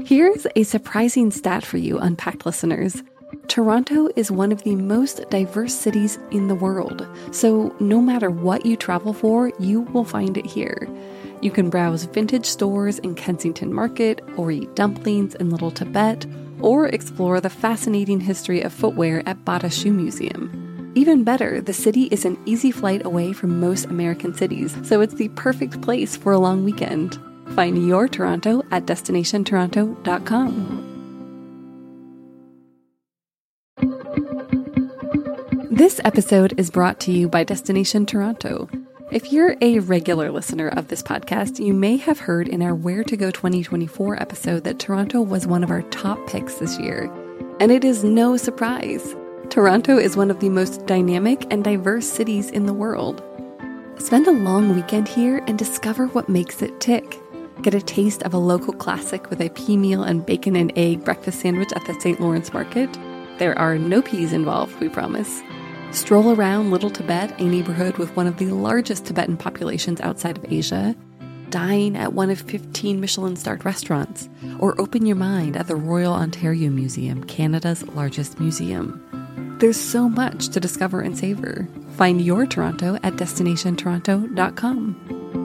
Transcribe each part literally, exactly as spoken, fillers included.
Here's a surprising stat for you, Unpacked listeners. Toronto is one of the most diverse cities in the world, so no matter what you travel for, you will find it here. You can browse vintage stores in Kensington Market, or eat dumplings in Little Tibet, or explore the fascinating history of footwear at Bata Shoe Museum. Even better, the city is an easy flight away from most American cities, so it's the perfect place for a long weekend. Find your Toronto at destination toronto dot com. This episode is brought to you by Destination Toronto. If you're a regular listener of this podcast, you may have heard in our Where to Go twenty twenty-four episode that Toronto was one of our top picks this year. And it is no surprise. Toronto is one of the most dynamic and diverse cities in the world. Spend a long weekend here and discover what makes it tick. Get a taste of a local classic with a pea meal and bacon and egg breakfast sandwich at the Saint Lawrence Market. There are no peas involved, we promise. Stroll around Little Tibet, a neighborhood with one of the largest Tibetan populations outside of Asia. Dine at one of fifteen Michelin-starred restaurants. Or open your mind at the Royal Ontario Museum, Canada's largest museum. There's so much to discover and savor. Find your Toronto at destination toronto dot com.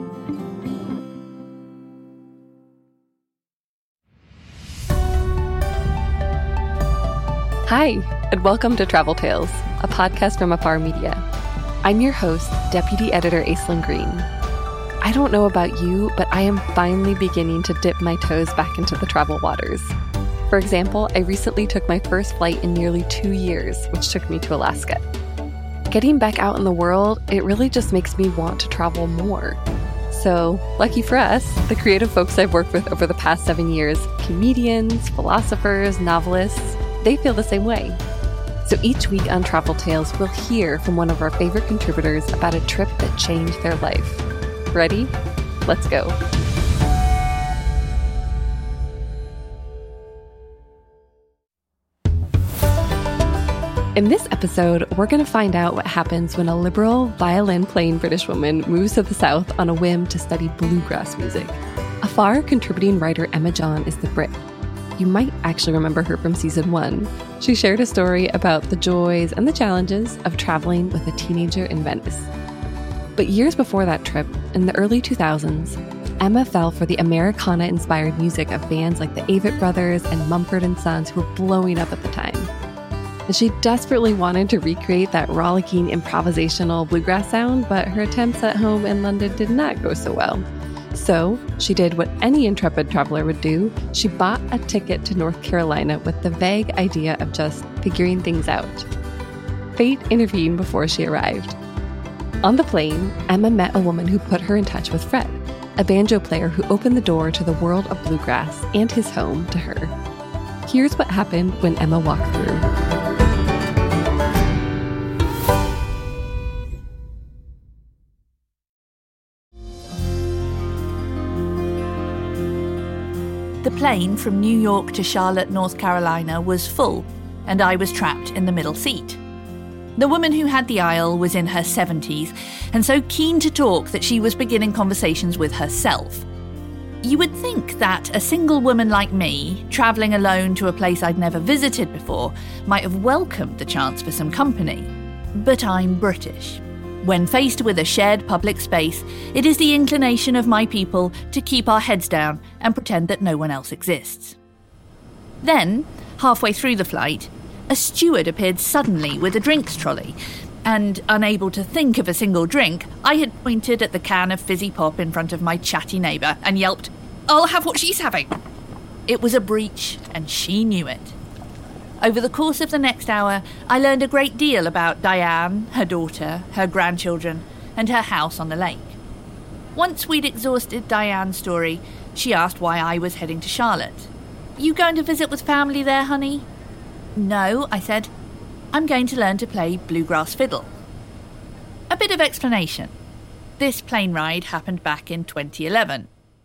Hi, and welcome to Travel Tales, a podcast from Afar Media. I'm your host, Deputy Editor Aislinn Green. I don't know about you, but I am finally beginning to dip my toes back into the travel waters. For example, I recently took my first flight in nearly two years, which took me to Alaska. Getting back out in the world, it really just makes me want to travel more. So, lucky for us, the creative folks I've worked with over the past seven years, comedians, philosophers, novelists, they feel the same way. So each week on Travel Tales, we'll hear from one of our favorite contributors about a trip that changed their life. Ready? Let's go. In this episode, we're going to find out what happens when a liberal, violin-playing British woman moves to the South on a whim to study bluegrass music. Afar contributing writer Emma John is the Brit. You might actually remember her from season one. She shared a story about the joys and the challenges of traveling with a teenager in Venice. But years before that trip, in the early two thousands, Emma fell for the Americana-inspired music of bands like the Avett Brothers and Mumford and Sons, who were blowing up at the time. And she desperately wanted to recreate that rollicking improvisational bluegrass sound, but her attempts at home in London did not go so well. So she did what any intrepid traveler would do. She bought a ticket to North Carolina with the vague idea of just figuring things out. Fate intervened before she arrived. On the plane, Emma met a woman who put her in touch with Fred, a banjo player who opened the door to the world of bluegrass and his home to her. Here's what happened when Emma walked through. The plane from New York to Charlotte, North Carolina was full, and I was trapped in the middle seat. The woman who had the aisle was in her seventies, and so keen to talk that she was beginning conversations with herself. You would think that a single woman like me, travelling alone to a place I'd never visited before, might have welcomed the chance for some company. But I'm British. When faced with a shared public space, it is the inclination of my people to keep our heads down and pretend that no one else exists. Then, halfway through the flight, a steward appeared suddenly with a drinks trolley, and, unable to think of a single drink, I had pointed at the can of fizzy pop in front of my chatty neighbour and yelped, "I'll have what she's having!" It was a breach, and she knew it. Over the course of the next hour, I learned a great deal about Diane, her daughter, her grandchildren, and her house on the lake. Once we'd exhausted Diane's story, she asked why I was heading to Charlotte. "You going to visit with family there, honey?" "No," I said. "I'm going to learn to play bluegrass fiddle." A bit of explanation. This plane ride happened back in twenty eleven.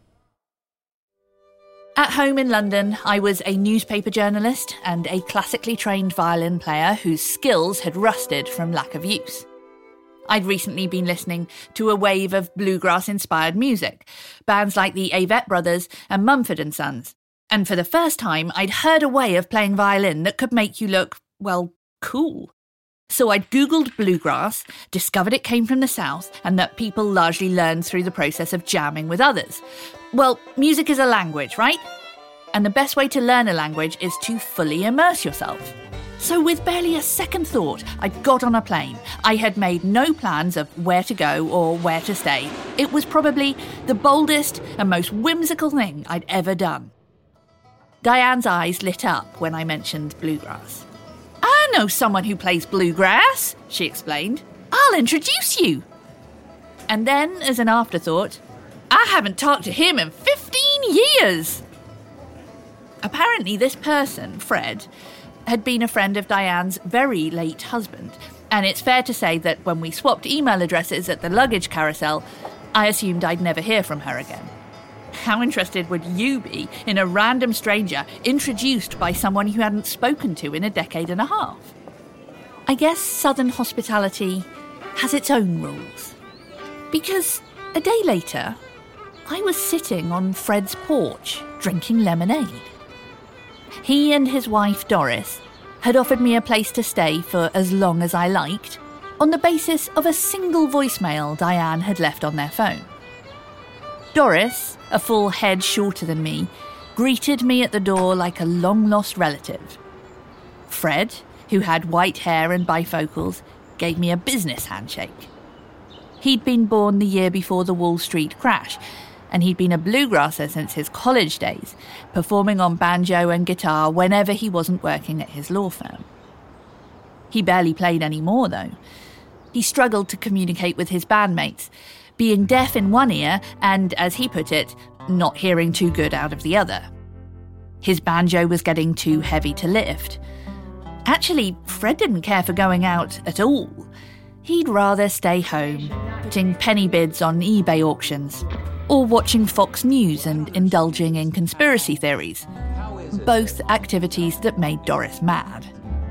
At home in London, I was a newspaper journalist and a classically trained violin player whose skills had rusted from lack of use. I'd recently been listening to a wave of bluegrass-inspired music, bands like the Avett Brothers and Mumford and Sons, And for the first time, I'd heard a way of playing violin that could make you look, well, cool. So I'd Googled bluegrass, discovered it came from the South, and that people largely learned through the process of jamming with others. Well, music is a language, right? And the best way to learn a language is to fully immerse yourself. So with barely a second thought, I got on a plane. I had made no plans of where to go or where to stay. It was probably the boldest and most whimsical thing I'd ever done. Diane's eyes lit up when I mentioned bluegrass. I know someone who plays bluegrass, she explained. I'll introduce you. And then, as an afterthought, I haven't talked to him in fifteen years. Apparently this person, Fred, had been a friend of Diane's very late husband, and it's fair to say that when we swapped email addresses at the luggage carousel, I assumed I'd never hear from her again. How interested would you be in a random stranger introduced by someone you hadn't spoken to in a decade and a half? I guess Southern hospitality has its own rules. Because a day later, I was sitting on Fred's porch drinking lemonade. He and his wife, Doris, had offered me a place to stay for as long as I liked, on the basis of a single voicemail Diane had left on their phone. Doris, a full head shorter than me, greeted me at the door like a long-lost relative. Fred, who had white hair and bifocals, gave me a business handshake. He'd been born the year before the Wall Street crash, and he'd been a bluegrasser since his college days, performing on banjo and guitar whenever he wasn't working at his law firm. He barely played anymore, though. He struggled to communicate with his bandmates, being deaf in one ear and, as he put it, not hearing too good out of the other. His banjo was getting too heavy to lift. Actually, Fred didn't care for going out at all. He'd rather stay home, putting penny bids on eBay auctions, or watching Fox News and indulging in conspiracy theories, both activities that made Doris mad.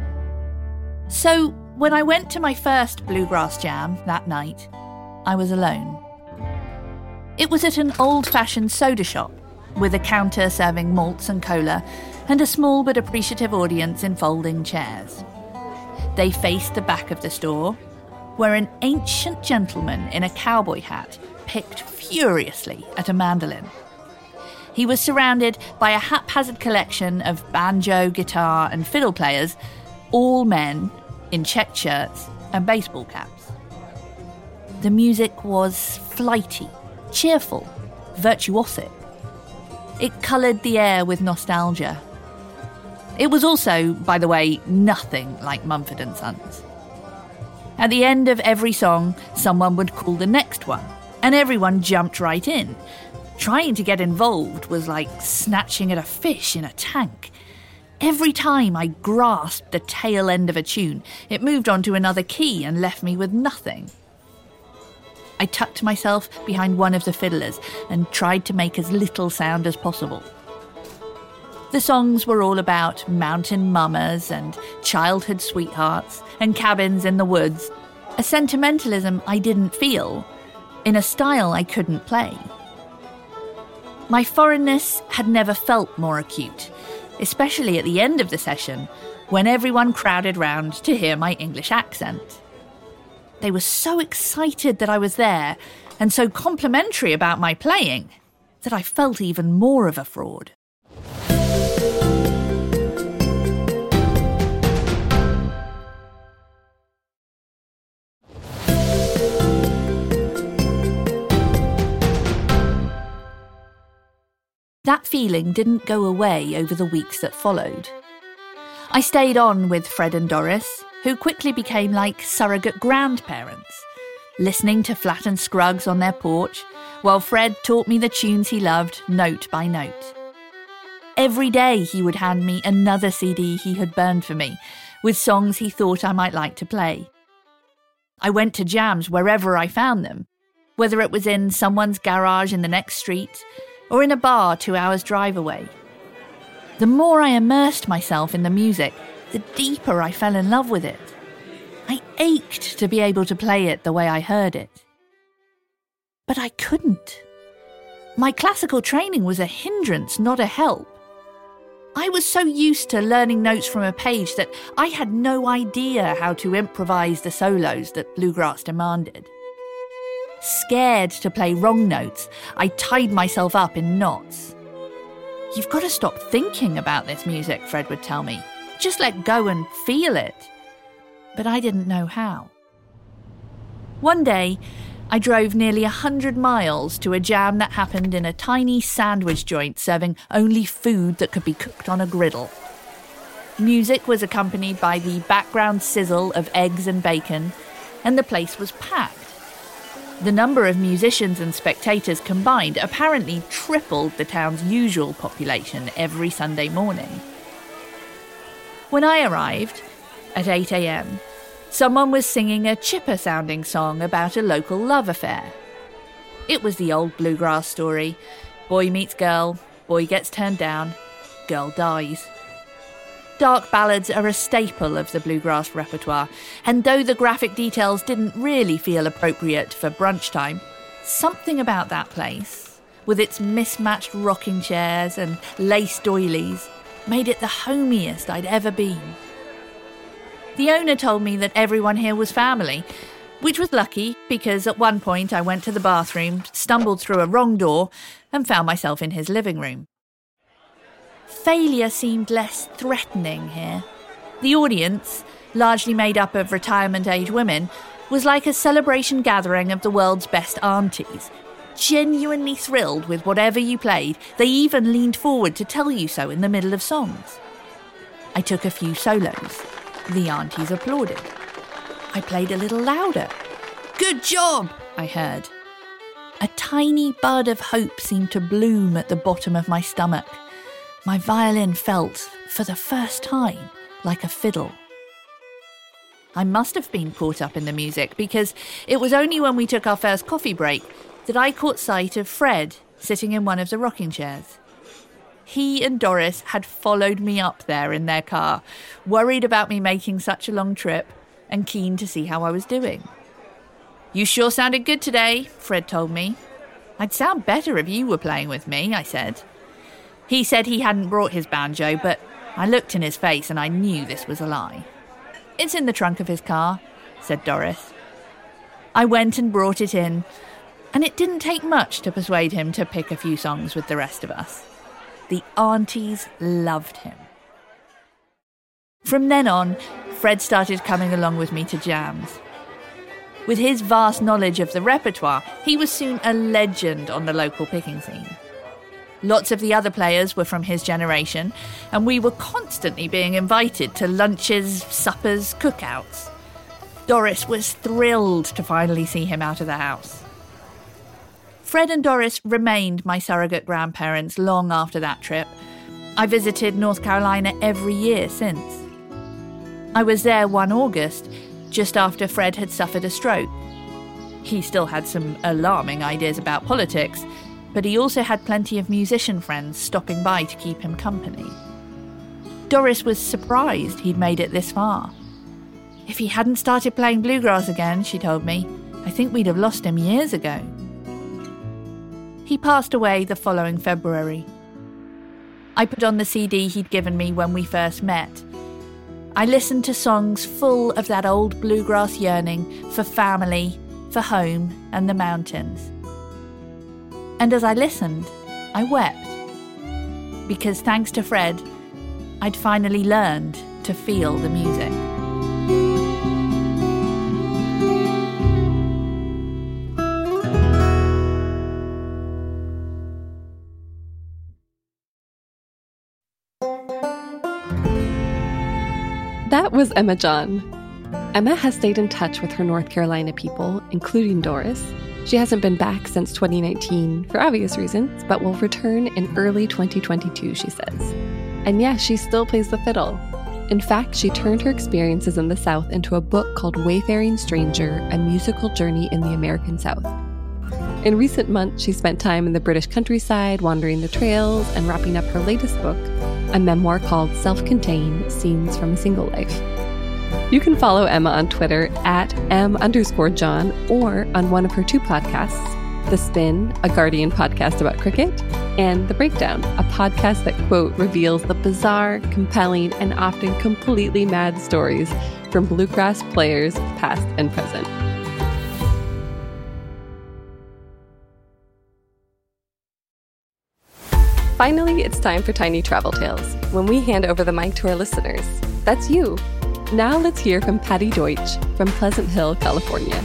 So, when I went to my first bluegrass jam that night, I was alone. It was at an old-fashioned soda shop, with a counter serving malts and cola, and a small but appreciative audience in folding chairs. They faced the back of the store, where an ancient gentleman in a cowboy hat picked furiously at a mandolin. He was surrounded by a haphazard collection of banjo, guitar, and fiddle players, all men in checked shirts and baseball caps. The music was flighty, cheerful, virtuosic. It coloured the air with nostalgia. It was also, by the way, nothing like Mumford and Sons. At the end of every song, someone would call the next one, and everyone jumped right in. Trying to get involved was like snatching at a fish in a tank. Every time I grasped the tail end of a tune, it moved on to another key and left me with nothing. I tucked myself behind one of the fiddlers and tried to make as little sound as possible. The songs were all about mountain mamas and childhood sweethearts and cabins in the woods, a sentimentalism I didn't feel, in a style I couldn't play. My foreignness had never felt more acute, especially at the end of the session, when everyone crowded round to hear my English accent. They were so excited that I was there, and so complimentary about my playing, that I felt even more of a fraud. That feeling didn't go away over the weeks that followed. I stayed on with Fred and Doris, who quickly became like surrogate grandparents, listening to Flatt and Scruggs on their porch, while Fred taught me the tunes he loved note by note. Every day he would hand me another C D he had burned for me, with songs he thought I might like to play. I went to jams wherever I found them, whether it was in someone's garage in the next street, or in a bar two hours' drive away. The more I immersed myself in the music, the deeper I fell in love with it. I ached to be able to play it the way I heard it. But I couldn't. My classical training was a hindrance, not a help. I was so used to learning notes from a page that I had no idea how to improvise the solos that bluegrass demanded. Scared to play wrong notes, I tied myself up in knots. "You've got to stop thinking about this music," Fred would tell me. "Just let go and feel it." But I didn't know how. One day, I drove nearly a hundred miles to a jam that happened in a tiny sandwich joint serving only food that could be cooked on a griddle. Music was accompanied by the background sizzle of eggs and bacon, and the place was packed. The number of musicians and spectators combined apparently tripled the town's usual population every Sunday morning. When I arrived, at eight a.m, someone was singing a chipper-sounding song about a local love affair. It was the old bluegrass story. Boy meets girl, boy gets turned down, girl dies. Dark ballads are a staple of the bluegrass repertoire, and though the graphic details didn't really feel appropriate for brunch time, something about that place, with its mismatched rocking chairs and lace doilies, made it the homiest I'd ever been. The owner told me that everyone here was family, which was lucky because at one point I went to the bathroom, stumbled through a wrong door, and found myself in his living room. Failure seemed less threatening here. The audience, largely made up of retirement-age women, was like a celebration gathering of the world's best aunties. Genuinely thrilled with whatever you played, they even leaned forward to tell you so in the middle of songs. I took a few solos. The aunties applauded. I played a little louder. "Good job," I heard. A tiny bud of hope seemed to bloom at the bottom of my stomach. My violin felt, for the first time, like a fiddle. I must have been caught up in the music because it was only when we took our first coffee break that I caught sight of Fred sitting in one of the rocking chairs. He and Doris had followed me up there in their car, worried about me making such a long trip and keen to see how I was doing. "You sure sounded good today," Fred told me. "I'd sound better if you were playing with me," I said. He said he hadn't brought his banjo, but I looked in his face and I knew this was a lie. "It's in the trunk of his car," said Doris. I went and brought it in, and it didn't take much to persuade him to pick a few songs with the rest of us. The aunties loved him. From then on, Fred started coming along with me to jams. With his vast knowledge of the repertoire, he was soon a legend on the local picking scene. Lots of the other players were from his generation, and we were constantly being invited to lunches, suppers, cookouts. Doris was thrilled to finally see him out of the house. Fred and Doris remained my surrogate grandparents long after that trip. I visited North Carolina every year since. I was there one August, just after Fred had suffered a stroke. He still had some alarming ideas about politics, but he also had plenty of musician friends stopping by to keep him company. Doris was surprised he'd made it this far. If he hadn't started playing bluegrass again, she told me, I think we'd have lost him years ago. He passed away the following February. I put on the C D he'd given me when we first met. I listened to songs full of that old bluegrass yearning for family, for home and the mountains. And as I listened, I wept. Because thanks to Fred, I'd finally learned to feel the music. That was Emma John. Emma has stayed in touch with her North Carolina people, including Doris. She hasn't been back since twenty nineteen for obvious reasons, but will return in early twenty twenty-two, she says. And yes, she still plays the fiddle. In fact, she turned her experiences in the South into a book called Wayfaring Stranger, A Musical Journey in the American South. In recent months, she spent time in the British countryside, wandering the trails, and wrapping up her latest book, a memoir called Self-Contained, Scenes from a Single Life. You can follow Emma on Twitter at M underscore John or on one of her two podcasts, The Spin, a Guardian podcast about cricket, and The Breakdown, a podcast that, quote, reveals the bizarre, compelling, and often completely mad stories from bluegrass players, past and present. Finally, it's time for Tiny Travel Tales, when we hand over the mic to our listeners. That's you. Now let's hear from Patty Deutsch from Pleasant Hill, California.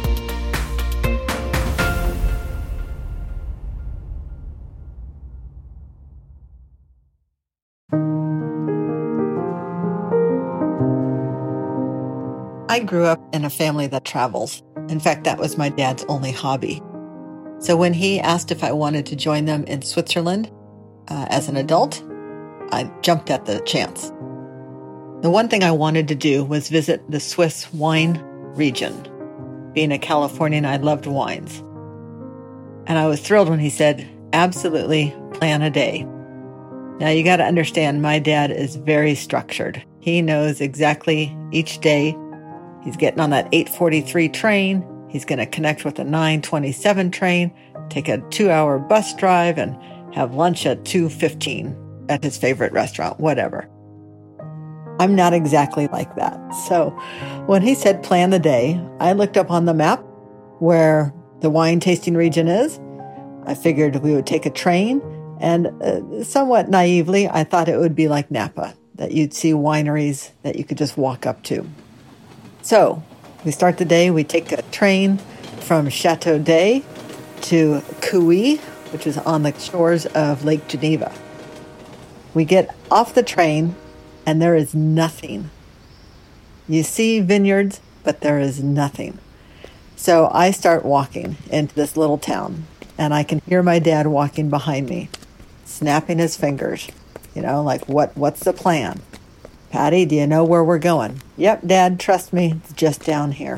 I grew up in a family that travels. In fact, that was my dad's only hobby. So when he asked if I wanted to join them in Switzerland uh, as an adult, I jumped at the chance. The one thing I wanted to do was visit the Swiss wine region. Being a Californian, I loved wines. And I was thrilled when he said, absolutely, plan a day. Now you got to understand, my dad is very structured. He knows exactly each day. He's getting on that eight forty-three train. He's going to connect with a nine twenty-seven train, take a two-hour bus drive, and have lunch at two fifteen at his favorite restaurant, whatever. I'm not exactly like that. So when he said plan the day, I looked up on the map where the wine tasting region is. I figured we would take a train, and uh, somewhat naively, I thought it would be like Napa, that you'd see wineries that you could just walk up to. So we start the day, we take a train from Chateau d'Ay to Cuy, which is on the shores of Lake Geneva. We get off the train, and there is nothing. You see vineyards, but there is nothing. So I start walking into this little town, and I can hear my dad walking behind me, snapping his fingers, you know, like, what? what's the plan? Patty, do you know where we're going? Yep, Dad, trust me, it's just down here.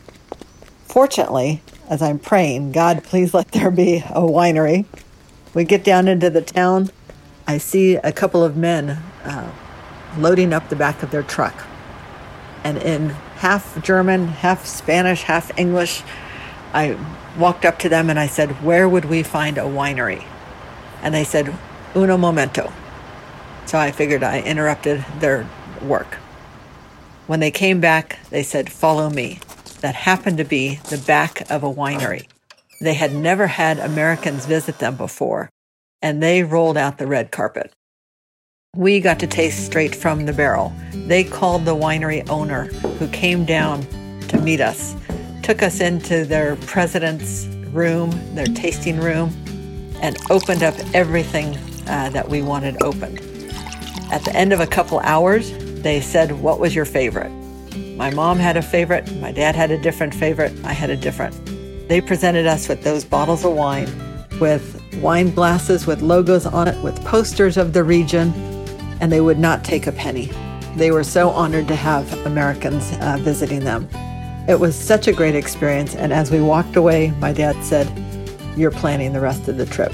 Fortunately, as I'm praying, God, please let there be a winery. We get down into the town. I see a couple of men uh, loading up the back of their truck. And in half German, half Spanish, half English, I walked up to them and I said, where would we find a winery? And they said, uno momento. So I figured I interrupted their work. When they came back, they said, follow me. That happened to be the back of a winery. They had never had Americans visit them before, and they rolled out the red carpet. We got to taste straight from the barrel. They called the winery owner, who came down to meet us, took us into their president's room, their tasting room, and opened up everything uh, that we wanted opened. At the end of a couple hours, they said, what was your favorite? My mom had a favorite. My dad had a different favorite. I had a different. They presented us with those bottles of wine, with wine glasses with logos on it, with posters of the region, and they would not take a penny. They were so honored to have Americans uh, visiting them. It was such a great experience, and as we walked away, my dad said, you're planning the rest of the trip.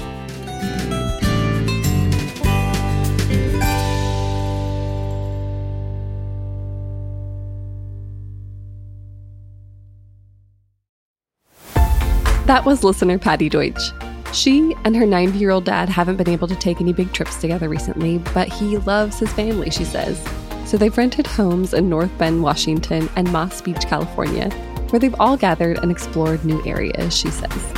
That was listener Patty Deutsch. She and her ninety-year-old dad haven't been able to take any big trips together recently, but he loves his family, she says. So they've rented homes in North Bend, Washington, and Moss Beach, California, where they've all gathered and explored new areas, she says.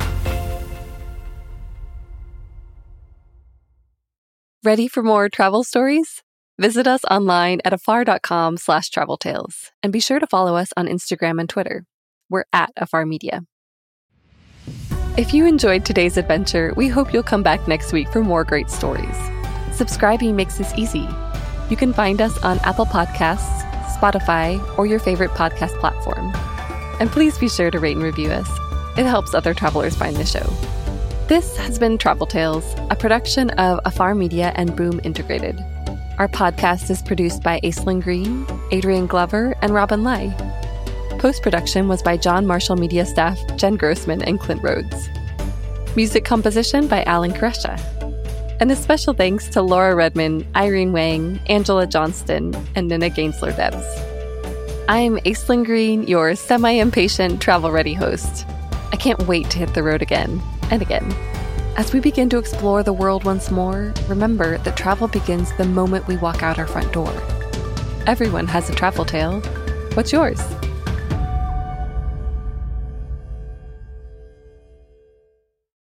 Ready for more travel stories? Visit us online at afar.com slash travel tales, and be sure to follow us on Instagram and Twitter. We're at Afar Media. If you enjoyed today's adventure, we hope you'll come back next week for more great stories. Subscribing makes this easy. You can find us on Apple Podcasts, Spotify, or your favorite podcast platform. And please be sure to rate and review us. It helps other travelers find the show. This has been Travel Tales, a production of Afar Media and Boom Integrated. Our podcast is produced by Aislinn Green, Adrian Glover, and Robin Lai. Post-production was by John Marshall Media staff Jen Grossman and Clint Rhodes. Music composition by Alan Koresha. And a special thanks to Laura Redman, Irene Wang, Angela Johnston, and Nina Gainsler-Debs. I'm Aislinn Green, your semi-impatient travel-ready host. I can't wait to hit the road again and again. As we begin to explore the world once more, remember that travel begins the moment we walk out our front door. Everyone has a travel tale. What's yours?